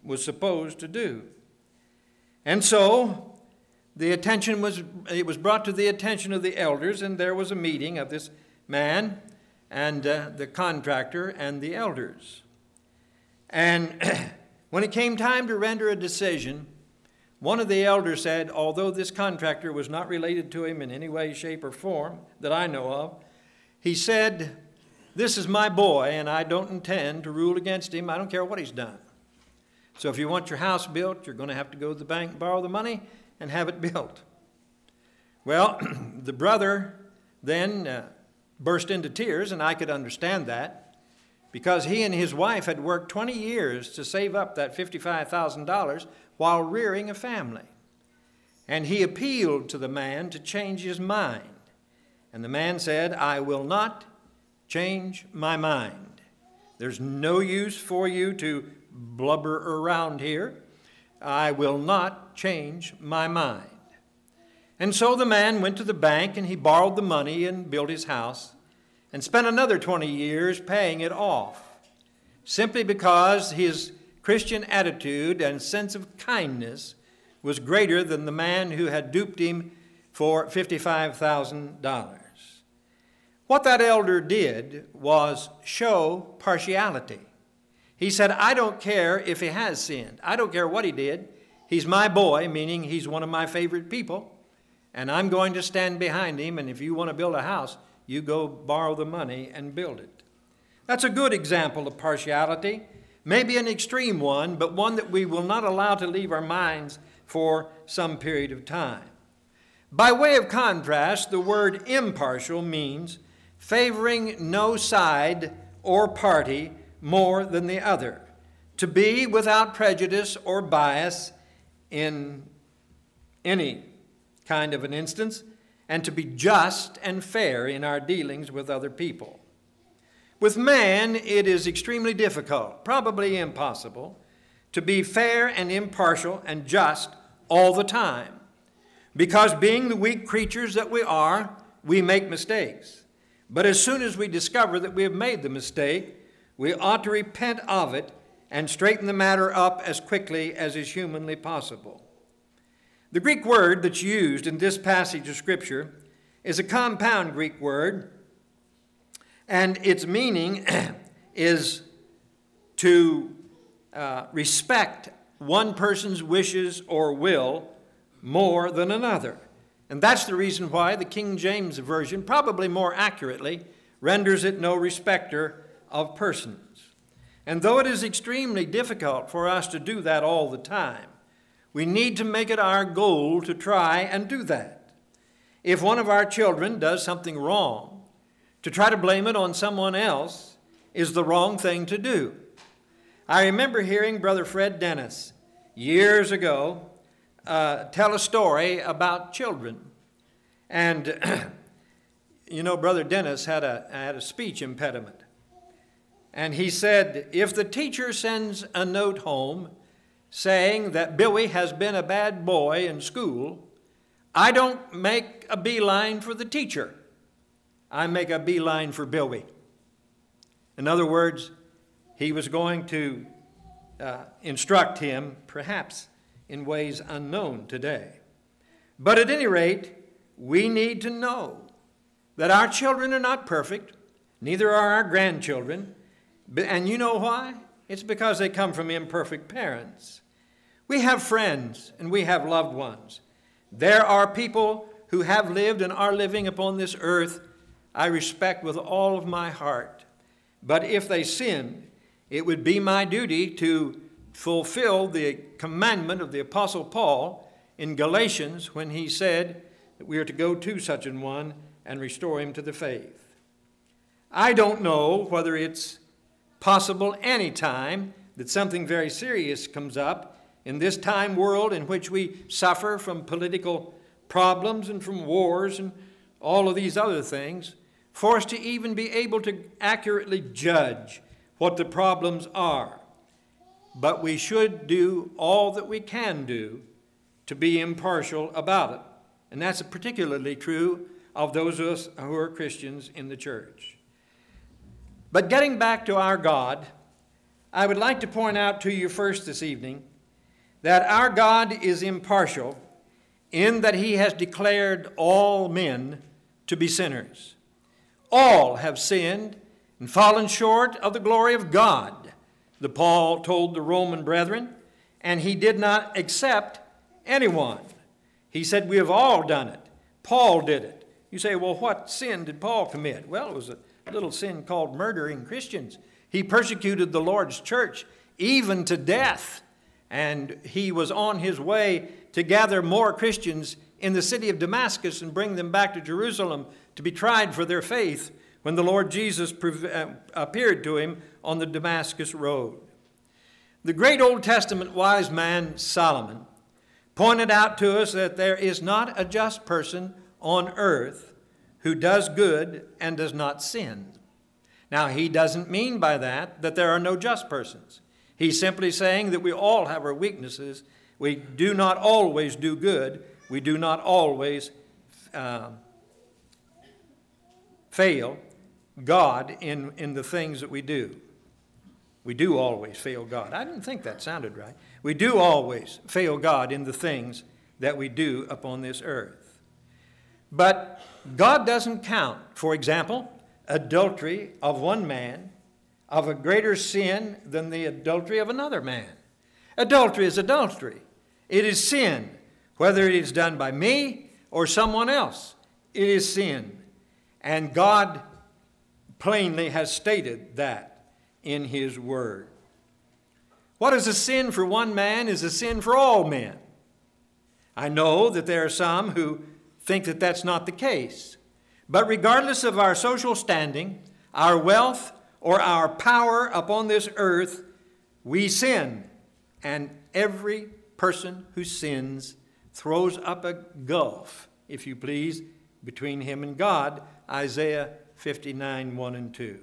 was supposed to do. And so it was brought to the attention of the elders, and there was a meeting of this man and the contractor and the elders. And when it came time to render a decision, one of the elders said, although this contractor was not related to him in any way, shape, or form that I know of, he said, "This is my boy, and I don't intend to rule against him. I don't care what he's done. So if you want your house built, you're going to have to go to the bank, borrow the money, and have it built." Well, the brother then burst into tears, and I could understand that, because he and his wife had worked 20 years to save up that $55,000 while rearing a family. And he appealed to the man to change his mind. And the man said, "I will not change my mind. There's no use for you to blubber around here. I will not change my mind." And so the man went to the bank and he borrowed the money and built his house and spent another 20 years paying it off, simply because his Christian attitude and sense of kindness was greater than the man who had duped him for $55,000. What that elder did was show partiality. He said, "I don't care if he has sinned. I don't care what he did. He's my boy," meaning he's one of my favorite people, "and I'm going to stand behind him, and if you want to build a house, you go borrow the money and build it." That's a good example of partiality, maybe an extreme one, but one that we will not allow to leave our minds for some period of time. By way of contrast, the word impartial means favoring no side or party more than the other, to be without prejudice or bias in any kind of an instance, and to be just and fair in our dealings with other people. With man, it is extremely difficult, probably impossible, to be fair and impartial and just all the time, because being the weak creatures that we are, we make mistakes. But as soon as we discover that we have made the mistake, we ought to repent of it and straighten the matter up as quickly as is humanly possible. The Greek word that's used in this passage of Scripture is a compound Greek word, and its meaning is to respect one person's wishes or will more than another. And that's the reason why the King James Version, probably more accurately, renders it no respecter of persons. And though it is extremely difficult for us to do that all the time, we need to make it our goal to try and do that. If one of our children does something wrong, to try to blame it on someone else is the wrong thing to do. I remember hearing Brother Fred Dennis years ago tell a story about children. And, Brother Dennis had a speech impediment. And he said, if the teacher sends a note home saying that Billy has been a bad boy in school, I don't make a beeline for the teacher. I make a beeline for Billy. In other words, he was going to instruct him, perhaps in ways unknown today. But at any rate, we need to know that our children are not perfect, neither are our grandchildren. And you know why? It's because they come from imperfect parents. We have friends and we have loved ones. There are people who have lived and are living upon this earth I respect with all of my heart. But if they sin, it would be my duty to fulfill the commandment of the Apostle Paul in Galatians when he said that we are to go to such an one and restore him to the faith. I don't know whether it's possible any time that something very serious comes up in this time world in which we suffer from political problems and from wars and all of these other things, for us to even be able to accurately judge what the problems are. But we should do all that we can do to be impartial about it. And that's particularly true of those of us who are Christians in the church. But getting back to our God, I would like to point out to you first this evening that our God is impartial in that he has declared all men to be sinners. All have sinned and fallen short of the glory of God, the Paul told the Roman brethren, and he did not accept anyone. He said, we have all done it. Paul did it. You say, well, what sin did Paul commit? Well, it was a little sin called murdering Christians. He persecuted the Lord's church even to death, and he was on his way to gather more Christians in the city of Damascus and bring them back to Jerusalem to be tried for their faith when the Lord Jesus appeared to him on the Damascus road. The great Old Testament wise man Solomon pointed out to us that there is not a just person on earth who does good and does not sin. Now, he doesn't mean by that there are no just persons. He's simply saying that we all have our weaknesses. We do not always do good. We do not always fail God in the things that we do. We do always fail God. I didn't think that sounded right. We do always fail God in the things that we do upon this earth. But God doesn't count, for example, adultery of one man of a greater sin than the adultery of another man. Adultery is adultery. It is sin, whether it is done by me or someone else. It is sin. And God plainly has stated that in his word. What is a sin for one man is a sin for all men. I know that there are some who think that that's not the case. But regardless of our social standing, our wealth, or our power upon this earth, we sin. And every person who sins throws up a gulf, if you please, between him and God. Isaiah 59, 1 and 2.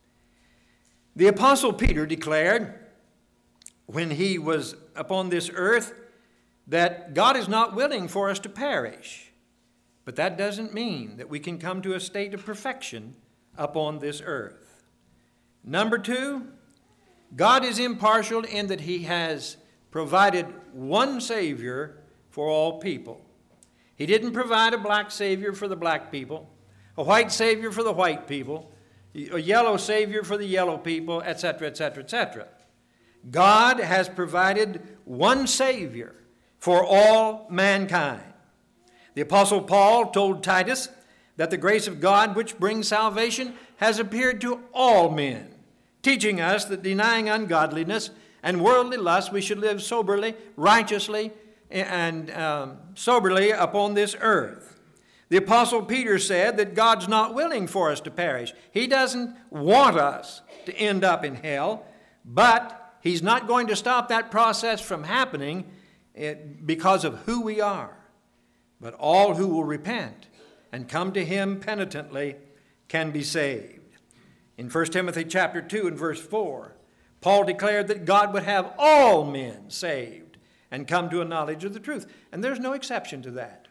The Apostle Peter declared when he was upon this earth that God is not willing for us to perish. But that doesn't mean that we can come to a state of perfection upon this earth. Number two, God is impartial in that he has provided one Savior for all people. He didn't provide a black Savior for the black people, a white Savior for the white people, a yellow Savior for the yellow people, etc., etc., etc. God has provided one Savior for all mankind. The Apostle Paul told Titus that the grace of God which brings salvation has appeared to all men, teaching us that denying ungodliness and worldly lust, we should live soberly, righteously, and soberly upon this earth. The Apostle Peter said that God's not willing for us to perish. He doesn't want us to end up in hell, but he's not going to stop that process from happening because of who we are. But all who will repent and come to him penitently can be saved. In 1 Timothy chapter 2 and verse 4, Paul declared that God would have all men saved and come to a knowledge of the truth. And there's no exception to that.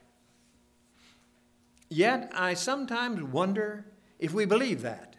Yet I sometimes wonder if we believe that,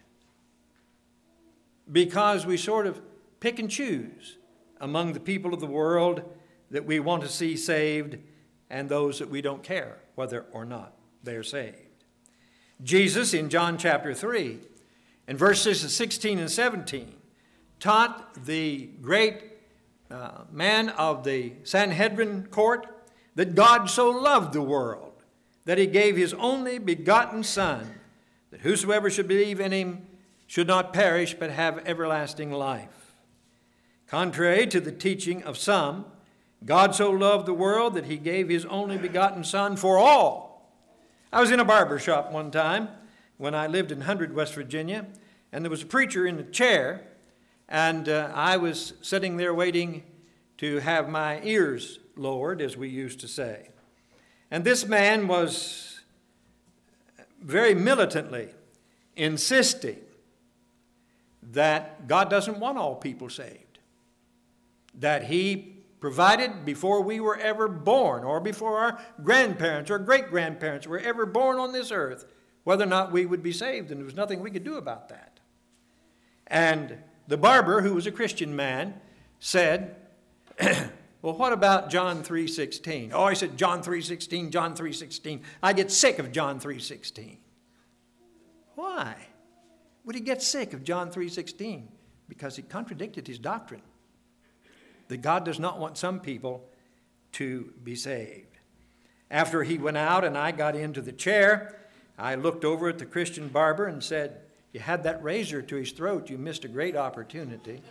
because we sort of pick and choose among the people of the world that we want to see saved and those that we don't care whether or not they're saved. Jesus in John chapter 3 and verses 16 and 17 taught the great man of the Sanhedrin court that God so loved the world that he gave his only begotten Son, that whosoever should believe in him should not perish but have everlasting life. Contrary to the teaching of some, God so loved the world that he gave his only begotten Son for all. I was in a barber shop one time when I lived in 100, West Virginia, and there was a preacher in a chair, and I was sitting there waiting to have my ears lowered, as we used to say. And this man was very militantly insisting that God doesn't want all people saved, that he provided before we were ever born, or before our grandparents or great-grandparents were ever born on this earth, whether or not we would be saved, and there was nothing we could do about that. And the barber, who was a Christian man, said, well, what about John 3:16? Oh, he said, John 3:16, John 3:16. I get sick of John 3:16. Why would he get sick of John 3:16? Because he contradicted his doctrine that God does not want some people to be saved. After he went out and I got into the chair, I looked over at the Christian barber and said, you had that razor to his throat, you missed a great opportunity.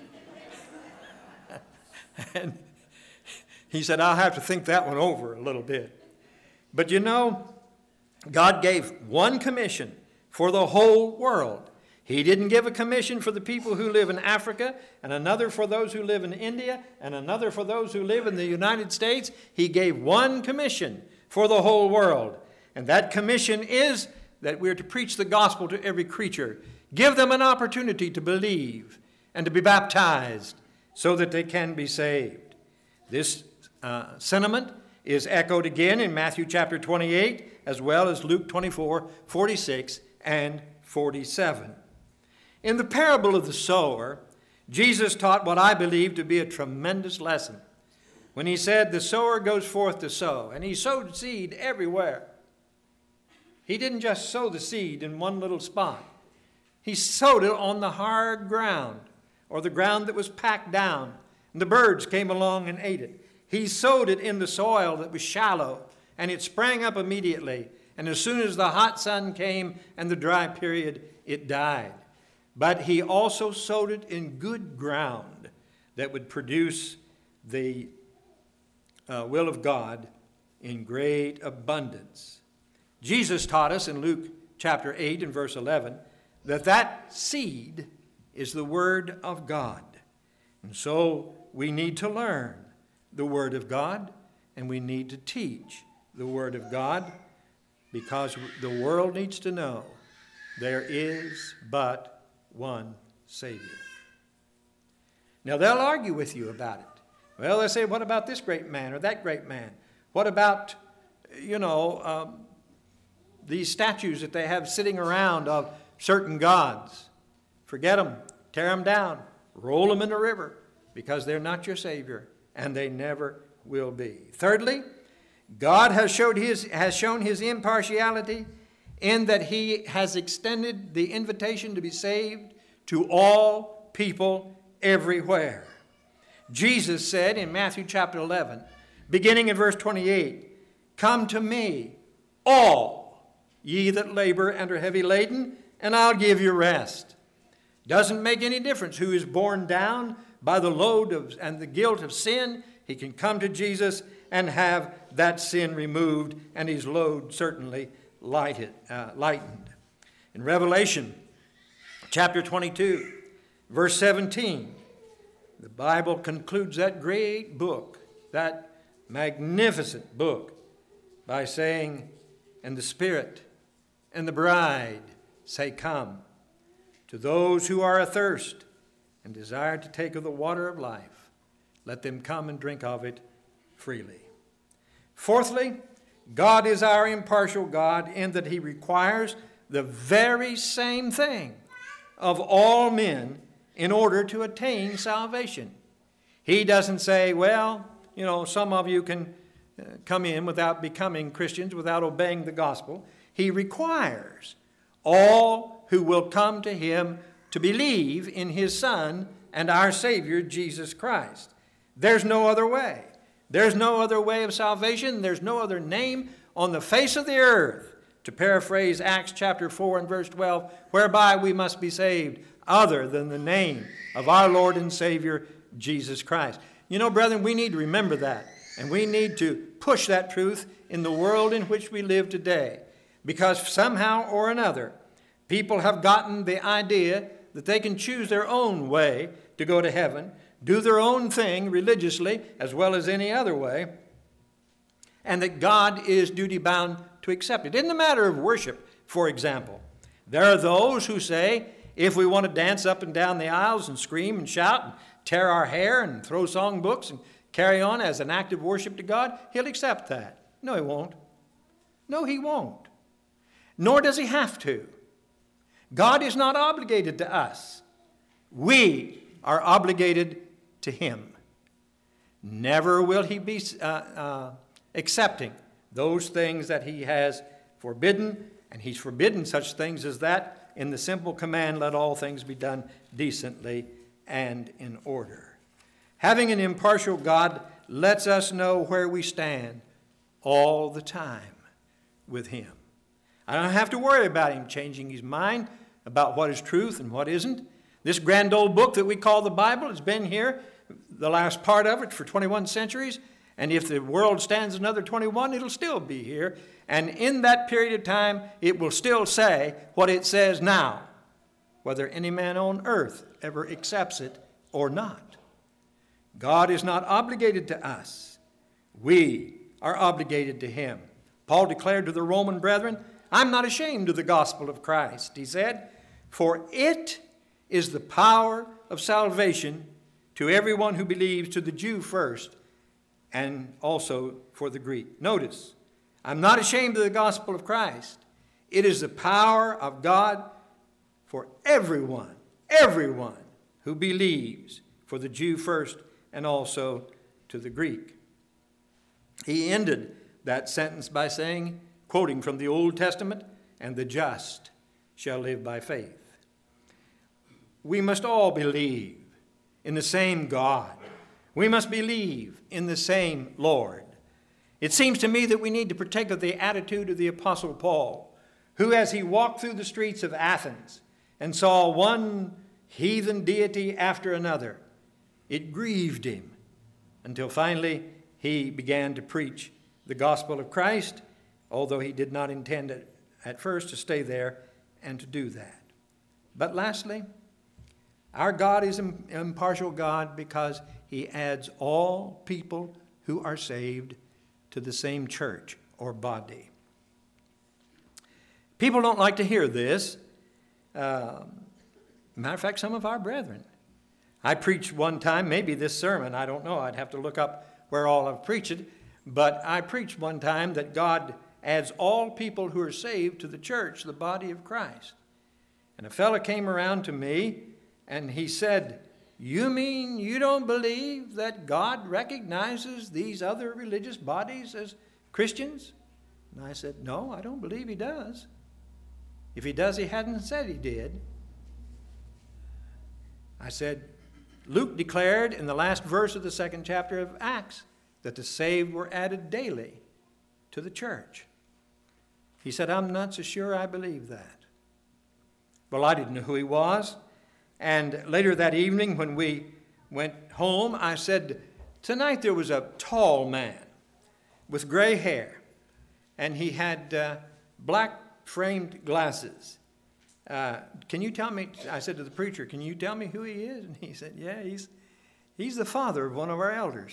And he said, I'll have to think that one over a little bit. But you know, God gave one commission for the whole world. He didn't give a commission for the people who live in Africa, and another for those who live in India, and another for those who live in the United States. He gave one commission for the whole world. And that commission is that we're to preach the gospel to every creature. Give them an opportunity to believe and to be baptized so that they can be saved. This sentiment is echoed again in Matthew chapter 28, as well as Luke 24, 46, and 47. In the parable of the sower, Jesus taught what I believe to be a tremendous lesson when he said the sower goes forth to sow, and he sowed seed everywhere. He didn't just sow the seed in one little spot. He sowed it on the hard ground, or the ground that was packed down, and the birds came along and ate it. He sowed it in the soil that was shallow, and it sprang up immediately. And as soon as the hot sun came and the dry period, it died. But he also sowed it in good ground that would produce the will of God in great abundance. Jesus taught us in Luke chapter 8 and verse 11 that seed is the word of God. And so we need to learn the word of God, and we need to teach the word of God, because the world needs to know there is but one Savior. Now, they'll argue with you about it. Well, they'll say, what about this great man or that great man? What about, these statues that they have sitting around of certain gods? Forget them. Tear them down. Roll them in the river, because they're not your Savior, and they never will be. Thirdly, God has shown his impartiality in that he has extended the invitation to be saved to all people everywhere. Jesus said in Matthew chapter 11, beginning in verse 28, come to me, all ye that labor and are heavy laden, and I'll give you rest. Doesn't make any difference who is borne down by the load and the guilt of sin. He can come to Jesus and have that sin removed, and his load certainly lightened. In Revelation chapter 22, verse 17, the Bible concludes that great book, that magnificent book, by saying, and the Spirit and the bride say, come. To those who are athirst and desire to take of the water of life, let them come and drink of it freely. Fourthly, God is our impartial God in that he requires the very same thing of all men in order to attain salvation. He doesn't say, well, some of you can come in without becoming Christians, without obeying the gospel. He requires all who will come to him to believe in his Son and our Savior, Jesus Christ. There's no other way. There's no other way of salvation. There's no other name on the face of the earth, to paraphrase Acts chapter 4 and verse 12, whereby we must be saved, other than the name of our Lord and Savior, Jesus Christ. Brethren, we need to remember that, and we need to push that truth in the world in which we live today, because somehow or another, people have gotten the idea that they can choose their own way to go to heaven, do their own thing religiously as well as any other way, and that God is duty-bound to accept it. In the matter of worship, for example, there are those who say, if we want to dance up and down the aisles and scream and shout and tear our hair and throw songbooks and carry on as an act of worship to God, he'll accept that. No, he won't. No, he won't. Nor does he have to. God is not obligated to us. We are obligated to him. Never will he be accepting those things that he has forbidden, and he's forbidden such things as that in the simple command, let all things be done decently and in order. Having an impartial God lets us know where we stand all the time with him. I don't have to worry about him changing his mind about what is truth and what isn't. This grand old book that we call the Bible has been here, the last part of it, for 21 centuries. And if the world stands another 21, it'll still be here. And in that period of time, it will still say what it says now, whether any man on earth ever accepts it or not. God is not obligated to us. We are obligated to him. Paul declared to the Roman brethren, I'm not ashamed of the gospel of Christ, he said, for it is the power of salvation to everyone who believes, to the Jew first, and also for the Greek. Notice, I'm not ashamed of the gospel of Christ. It is the power of God for everyone who believes, for the Jew first and also to the Greek. He ended that sentence by saying, quoting from the Old Testament, and the just shall live by faith. We must all believe in the same God. We must believe in the same Lord. It seems to me that we need to partake of the attitude of the Apostle Paul, who, as he walked through the streets of Athens and saw one heathen deity after another, it grieved him until finally he began to preach the gospel of Christ, although he did not intend at first to stay there and to do that. But lastly, our God is an impartial God because he adds all people who are saved to the same church or body. People don't like to hear this. Matter of fact, some of our brethren. I preached one time, maybe this sermon, I don't know, I'd have to look up where all I've preached it, but I preached one time that God adds all people who are saved to the church, the body of Christ. And a fellow came around to me and he said, you mean you don't believe that God recognizes these other religious bodies as Christians? And I said, no, I don't believe he does. If he does, he hadn't said he did. I said, Luke declared in the last verse of the 2nd chapter of Acts that the saved were added daily to the church. He said, I'm not so sure I believe that. Well, I didn't know who he was. And later that evening when we went home, I said, tonight there was a tall man with gray hair, and he had black framed glasses. Can you tell me, I said to the preacher, can you tell me who he is? And he said, yeah, he's the father of one of our elders.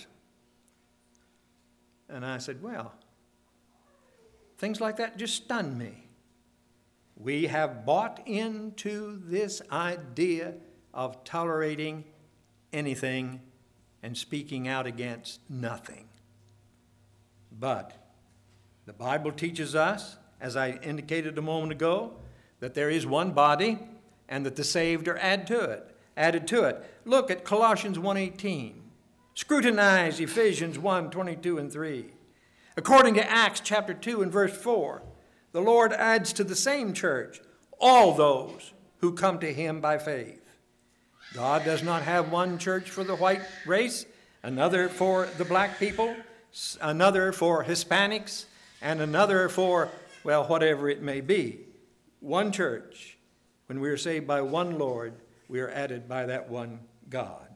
And I said, well, things like that just stun me. We have bought into this idea of tolerating anything and speaking out against nothing. But the Bible teaches us, as I indicated a moment ago, that there is one body and that the saved are added to it. Look at Colossians 1:18. Scrutinize Ephesians 1:22 and 3. According to Acts chapter 2 and verse 4, the Lord adds to the same church all those who come to him by faith. God does not have one church for the white race, another for the black people, another for Hispanics, and another for, well, whatever it may be. One church. When we are saved by one Lord, we are added by that one God.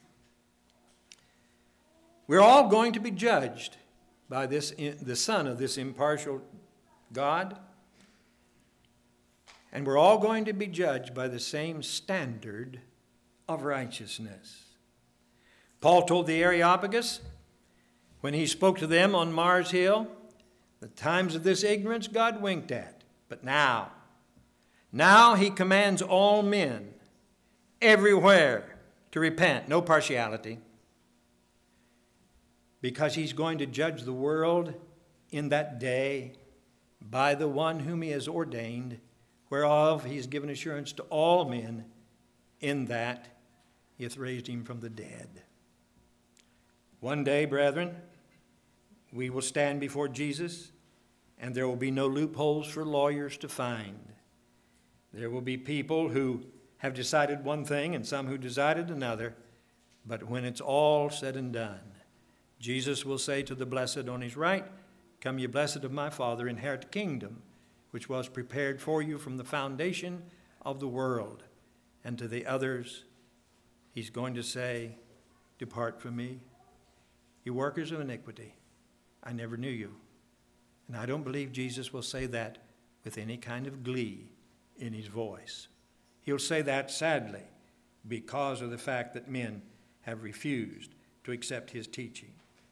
We're all going to be judged by the Son of this impartial God. And we're all going to be judged by the same standard of righteousness. Paul told the Areopagus, when he spoke to them on Mars Hill, the times of this ignorance God winked at. But now he commands all men everywhere to repent, no partiality, because he's going to judge the world in that day by the one whom he has ordained, whereof he has given assurance to all men in that he hath raised him from the dead. One day, brethren, we will stand before Jesus, and there will be no loopholes for lawyers to find. There will be people who have decided one thing and some who decided another, but when it's all said and done, Jesus will say to the blessed on his right, "Come, ye blessed of my Father, inherit the kingdom, which was prepared for you from the foundation of the world." And to the others, he's going to say, "Depart from me, you workers of iniquity. I never knew you." And I don't believe Jesus will say that with any kind of glee in his voice. He'll say that sadly because of the fact that men have refused to accept his teaching.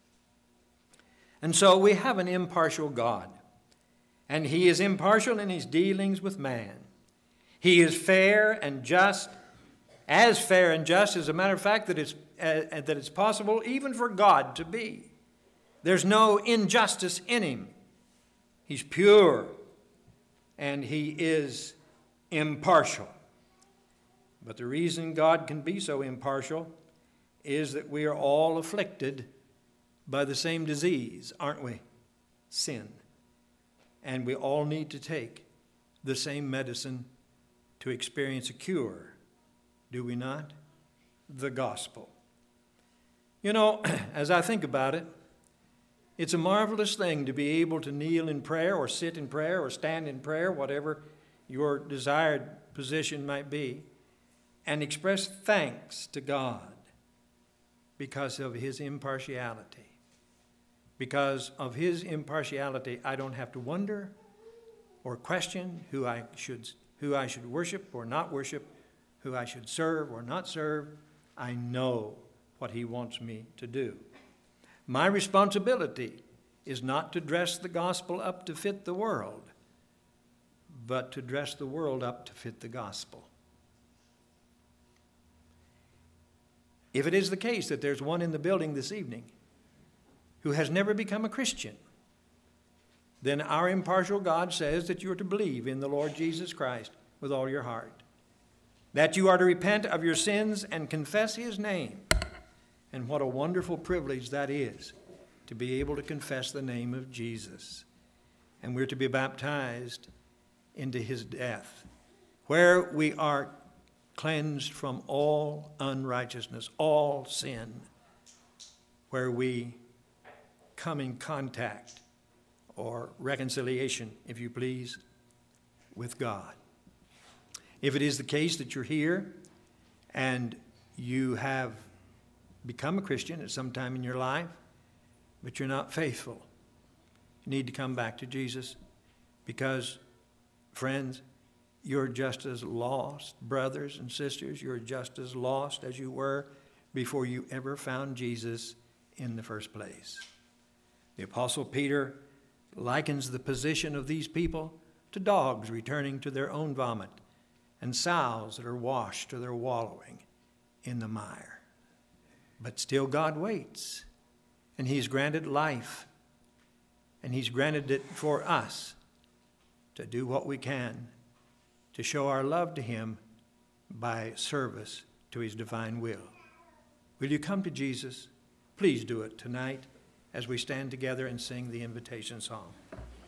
And so we have an impartial God, and he is impartial in his dealings with man. He is fair and just, as a matter of fact, that it's possible even for God to be. There's no injustice in him. He's pure, and he is impartial. But the reason God can be so impartial is that we are all afflicted by the same disease, aren't we? Sin. And we all need to take the same medicine to experience a cure, do we not? The gospel. You know, as I think about it, it's a marvelous thing to be able to kneel in prayer or sit in prayer or stand in prayer, whatever your desired position might be, and express thanks to God because of his impartiality. Because of his impartiality, I don't have to wonder or question who I should worship or not worship, who I should serve or not serve. I know what he wants me to do. My responsibility is not to dress the gospel up to fit the world, but to dress the world up to fit the gospel. If it is the case that there's one in the building this evening who has never become a Christian, then our impartial God says that you are to believe in the Lord Jesus Christ with all your heart, that you are to repent of your sins and confess his name. And what a wonderful privilege that is, to be able to confess the name of Jesus. And we're to be baptized into his death, where we are cleansed from all unrighteousness, all sin, where we come in contact or reconciliation, if you please, with God. If it is the case that you're here and you have become a Christian at some time in your life, but you're not faithful, you need to come back to Jesus, because, friends, you're just as lost, brothers and sisters, you're just as lost as you were before you ever found Jesus in the first place. The Apostle Peter likens the position of these people to dogs returning to their own vomit and sows that are washed or they're wallowing in the mire. But still God waits, and he's granted life, and he's granted it for us to do what we can to show our love to him by service to his divine will. Will you come to Jesus? Please do it tonight as we stand together and sing the invitation song.